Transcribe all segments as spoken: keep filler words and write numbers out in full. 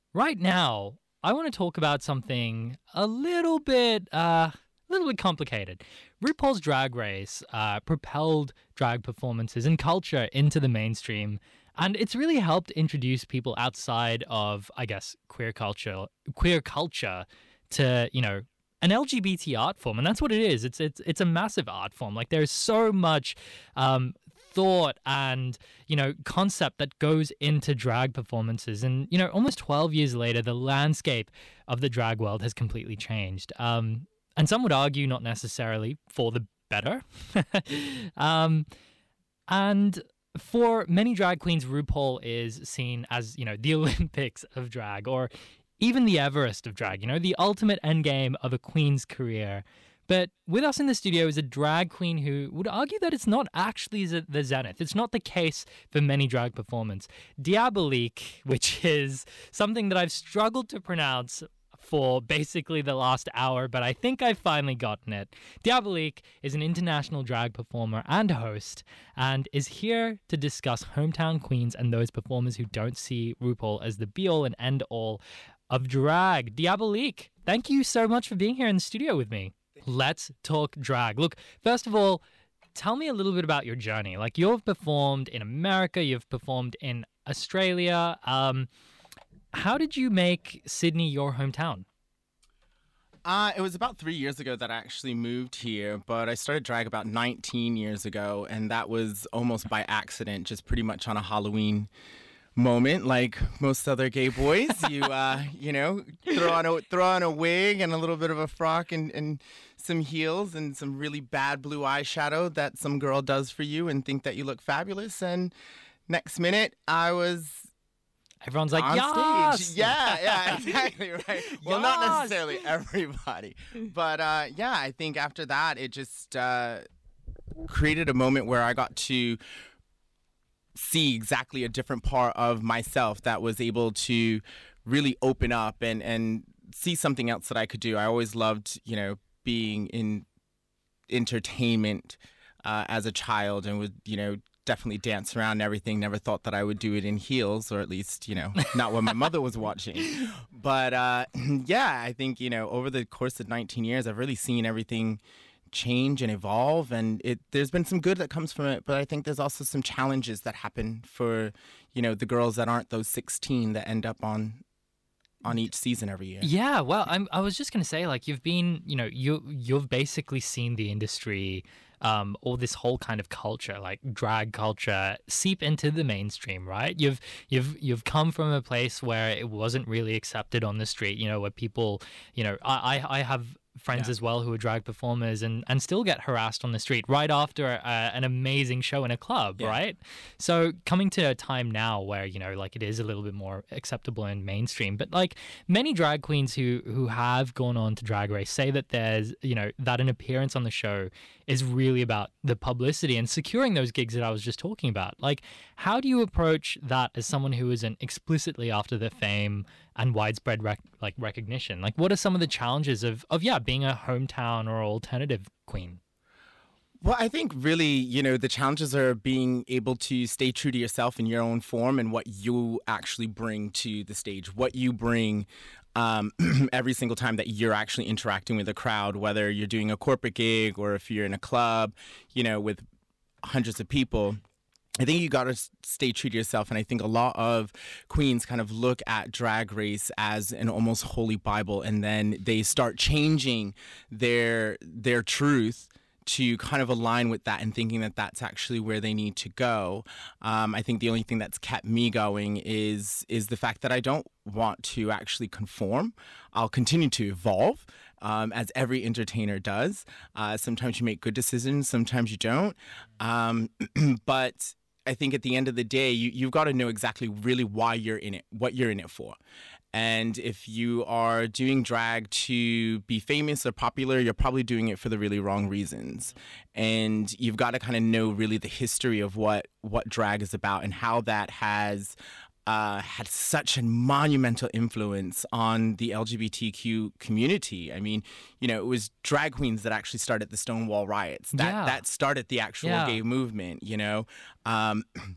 Right now, I want to talk about something a little bit, uh, a little bit complicated. RuPaul's Drag Race uh, propelled drag performances and culture into the mainstream, and it's really helped introduce people outside of, I guess, queer culture, queer culture, to you know an L G B T art form, and that's what it is. It's it's it's a massive art form. Like there's so much um, thought and you know concept that goes into drag performances, and you know almost twelve years later, the landscape of the drag world has completely changed. Um, and some would argue not necessarily for the better. um, and for many drag queens, RuPaul is seen as, you know, the Olympics of drag, or even the Everest of drag, you know, the ultimate endgame of a queen's career. But with us in the studio is a drag queen who would argue that it's not actually the zenith. It's not the case for many drag performers. Diabolique, which is something that I've struggled to pronounce for basically the last hour, but I think I've finally gotten it. Diabolique is an international drag performer and host, and is here to discuss hometown queens and those performers who don't see RuPaul as the be-all and end-all of drag. Diabolique, thank you so much for being here in the studio with me. Let's talk drag. Look, first of all, tell me a little bit about your journey. Like, you've performed in America, you've performed in Australia. Um, how did you make Sydney your hometown? Uh, it was about three years ago that I actually moved here, but I started drag about nineteen years ago, and that was almost by accident, just pretty much on a Halloween moment, like most other gay boys. you, uh, you know, throw on a throw on a wig and a little bit of a frock and, and some heels and some really bad blue eyeshadow that some girl does for you, and think that you look fabulous. And next minute, I was Everyone's like, on yes! stage. Yeah, yeah, exactly, right. Well, not necessarily everybody. But uh, yeah, I think after that, it just uh, created a moment where I got to see exactly a different part of myself that was able to really open up and, and see something else that I could do. I always loved, you know, being in entertainment uh, as a child, and would, you know, definitely dance around and everything. Never thought that I would do it in heels, or at least, you know, not when my mother was watching. But uh, yeah, I think, you know, over the course of nineteen years, I've really seen everything change and evolve, and it there's been some good that comes from it, but I think there's also some challenges that happen for, you know, the girls that aren't those sixteen that end up on on each season every year. Yeah, well, I'm, I was just going to say, like, you've been, you know, you, you've basically seen the industry, um, or this whole kind of culture, like drag culture, seep into the mainstream, right? You've, you've, you've come from a place where it wasn't really accepted on the street, you know, where people, you know, I, I, I have friends Yeah. as well who are drag performers and, and still get harassed on the street right after uh, an amazing show in a club, Yeah. right? So coming to a time now where, you know, like it is a little bit more acceptable and mainstream, but like many drag queens who who have gone on to Drag Race say that there's, you know, that an appearance on the show is really about the publicity and securing those gigs that I was just talking about. Like, how do you approach that as someone who isn't explicitly after the fame and widespread rec- like recognition? Like, what are some of the challenges of, of yeah, being a hometown or alternative queen? Well, I think really, you know, the challenges are being able to stay true to yourself in your own form and what you actually bring to the stage, what you bring um, every single time that you're actually interacting with a crowd, whether you're doing a corporate gig or if you're in a club, you know, with hundreds of people. I think you got to stay true to yourself. And I think a lot of queens kind of look at Drag Race as an almost holy Bible, and then they start changing their their truth to kind of align with that and thinking that that's actually where they need to go. Um, I think the only thing that's kept me going is is the fact that I don't want to actually conform. I'll continue to evolve, um, as every entertainer does. Uh, sometimes you make good decisions, sometimes you don't. Um, but I think at the end of the day, you, you've got to know exactly really why you're in it, what you're in it for. And if you are doing drag to be famous or popular, you're probably doing it for the really wrong reasons. And you've got to kind of know really the history of what, what drag is about and how that has uh, had such a monumental influence on the L G B T Q community. I mean, you know, it was drag queens that actually started the Stonewall riots. That Yeah. that started the actual Yeah. gay movement, you know. Um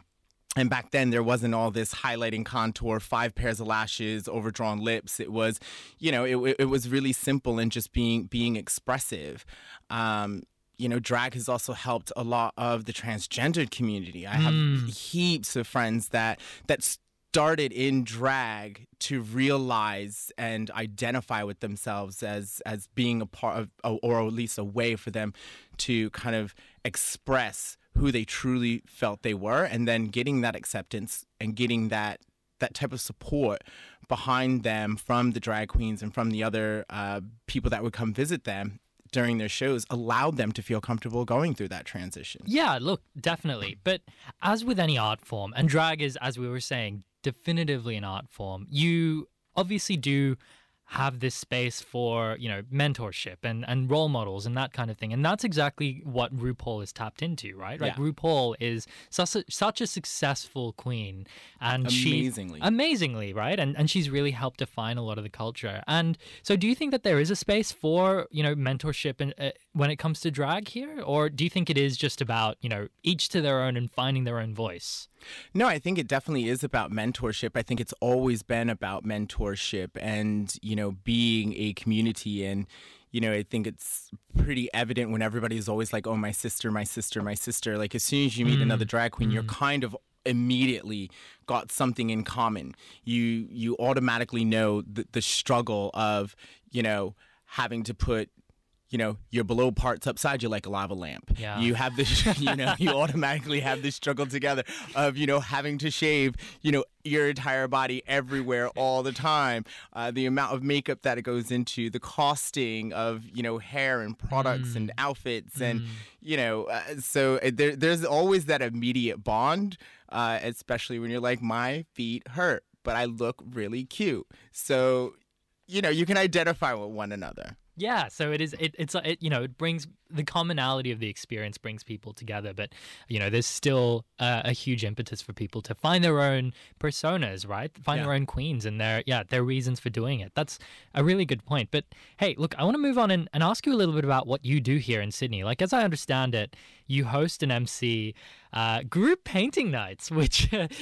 And back then, there wasn't all this highlighting contour, five pairs of lashes, overdrawn lips. It was, you know, it, it was really simple and just being being expressive. Um, you know, drag has also helped a lot of the transgendered community. I have Mm. heaps of friends that that started in drag to realize and identify with themselves as as being a part of, or at least a way for them to kind of express who they truly felt they were, and then getting that acceptance and getting that that type of support behind them from the drag queens and from the other uh, people that would come visit them during their shows allowed them to feel comfortable going through that transition. Yeah, look, definitely. But as with any art form, and drag is, as we were saying, definitively an art form, you obviously do have this space for, you know, mentorship and, and role models and that kind of thing. And that's exactly what RuPaul is tapped into, right? Like Yeah. RuPaul is such a, such a successful queen. And Amazingly. she amazingly, right? And and she's really helped define a lot of the culture. And so do you think that there is a space for, you know, mentorship and uh, when it comes to drag here? Or do you think it is just about, you know, each to their own and finding their own voice? No, I think it definitely is about mentorship. I think it's always been about mentorship and, you know, being a community. And, you know, I think it's pretty evident when everybody is always like, oh, my sister, my sister, my sister. Like, as soon as you meet Mm. another drag queen, Mm. you're kind of immediately got something in common. You you automatically know the, the struggle of, you know, having to put, you know, your below parts upside you like a lava lamp. Yeah. You have this, you know, you automatically have this struggle together of, you know, having to shave, you know, your entire body everywhere all the time. Uh, the amount of makeup that it goes into, the costing of, you know, hair and products Mm. and outfits. And, Mm. you know, uh, so uh, there, there's always that immediate bond, uh, especially when you're like, my feet hurt, but I look really cute. So, you know, you can identify with one another. Yeah, so it is. It, it's it, you know, it brings the commonality of the experience brings people together. But you know, there's still uh, a huge impetus for people to find their own personas, right? Find Yeah. their own queens and their yeah their reasons for doing it. That's a really good point. But hey, look, I want to move on and, and ask you a little bit about what you do here in Sydney. Like as I understand it, you host and M C uh, group painting nights, which you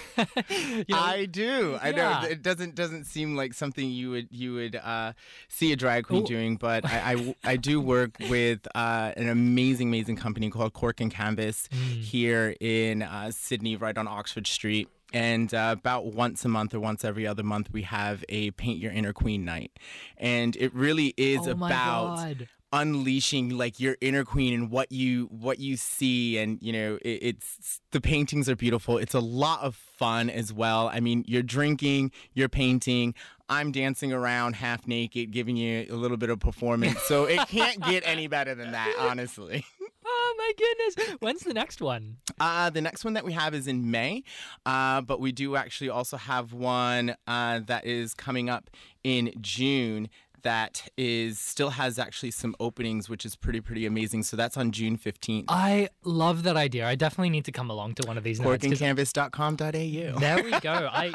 know, I do. I Yeah. know it doesn't doesn't seem like something you would you would uh, see a drag queen Ooh. doing, but I, I, I do work with uh, an amazing amazing company called Cork and Canvas Mm. here in uh, Sydney, right on Oxford Street. And uh, about once a month or once every other month, we have a Paint Your Inner Queen night, and it really is oh my about God. unleashing like your inner queen and what you what you see. And you know it, it's the paintings are beautiful. It's a lot of fun as well. I mean, you're drinking, you're painting, I'm dancing around half naked giving you a little bit of performance, so it can't get any better than that, honestly. Oh my goodness. When's the next one? Uh, the next one that we have is in May, uh, but we do actually also have one uh, that is coming up in June that is still has actually some openings, which is pretty, pretty amazing. So that's on June fifteenth. I love that idea. I definitely need to come along to one of these nights. cork and 'cause- canvas dot com dot a u. There we go. I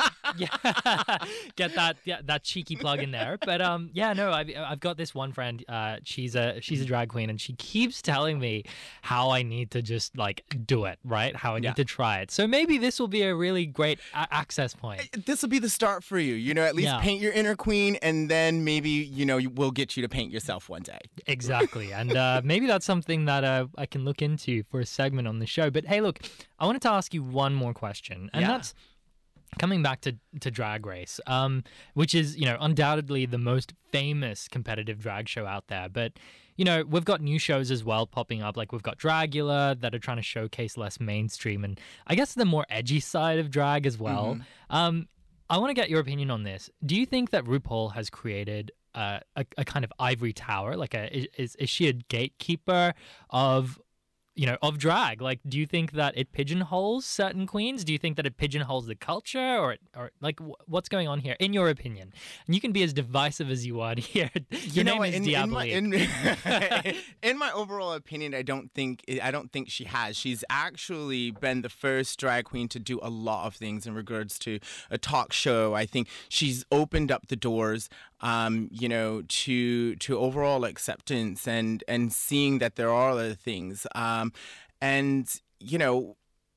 yeah, get that yeah, that cheeky plug in there. But um, yeah, no, I've I've got this one friend. Uh, she's a she's a drag queen, and she keeps telling me how I need to just like do it, right? How I need Yeah. to try it. So maybe this will be a really great a- access point. This will be the start for you. You know, at least Yeah. paint your inner queen, and then maybe, you know, we'll get you to paint yourself one day. Exactly. And uh, maybe that's something that uh, I can look into for a segment on the show. But hey, look, I wanted to ask you one more question. And Yeah. that's coming back to, to Drag Race, um, which is, you know, undoubtedly the most famous competitive drag show out there. But, you know, we've got new shows as well popping up. Like we've got Dragula that are trying to showcase less mainstream and I guess the more edgy side of drag as well. Um, I want to get your opinion on this. Do you think that RuPaul has created uh, a, a kind of ivory tower? Like, a is is she a gatekeeper of, you know, of drag? Like, do you think that it pigeonholes certain queens? Do you think that it pigeonholes the culture, or or like wh- what's going on here, in your opinion? And you can be as divisive as you want here. Your You know name what? is In, in, my, Diabolique. in, in my overall opinion, I don't think I don't think she has. She's actually been the first drag queen to do a lot of things in regards to a talk show. I think she's opened up the doors, um, you know, to to overall acceptance and and seeing that there are other things. Um, and you know.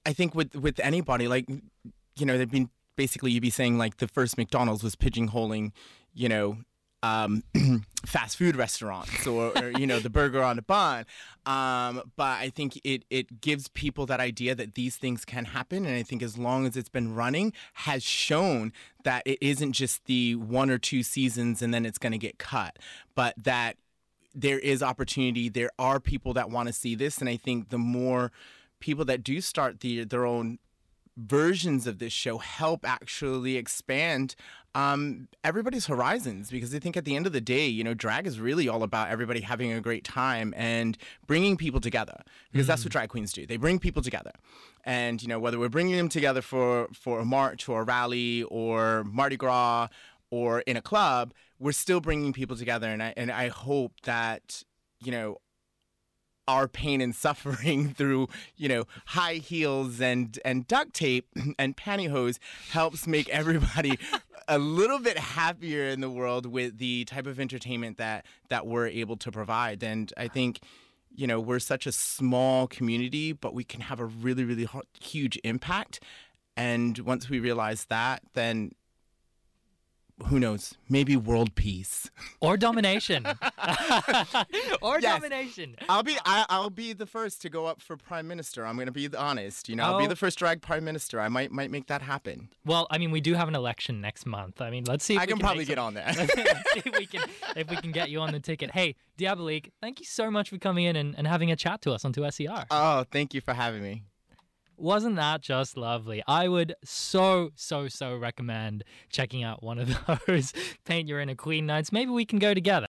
I think with with anybody, like, you know, they've been basically you'd be saying like the first McDonald's was pigeonholing, you know, um, fast food restaurants or, or you know the burger on a bun. Um, but I think it it gives people that idea that these things can happen, and I think as long as it's been running, has shown that it isn't just the one or two seasons and then it's going to get cut, but that there is opportunity. There are people that want to see this, and I think the more people that do start the their own versions of this show help actually expand um, everybody's horizons, because I think at the end of the day, you know, drag is really all about everybody having a great time and bringing people together, because mm-hmm. that's what drag queens do. They bring people together. And, you know, whether we're bringing them together for, for a march or a rally or Mardi Gras or in a club, we're still bringing people together. And I, and I hope that, you know, our pain and suffering through, you know, high heels and, and duct tape and pantyhose helps make everybody a little bit happier in the world with the type of entertainment that, that we're able to provide. And I think, you know, we're such a small community, but we can have a really, really huge impact. And once we realize that, then who knows? Maybe world peace or domination, or yes. domination. I'll be I, I'll be the first to go up for prime minister. I'm going to be honest. You know, oh. I'll be the first drag prime minister. I might might make that happen. Well, I mean, we do have an election next month. I mean, let's see. If I we can, can probably get some... on there. let's see if we can if we can get you on the ticket. Hey, Diabolique, thank you so much for coming in and, and having a chat to us on two S E R. Oh, thank you for having me. Wasn't that just lovely? I would so, so, so recommend checking out one of those Paint Your Inner Queen nights. Maybe we can go together.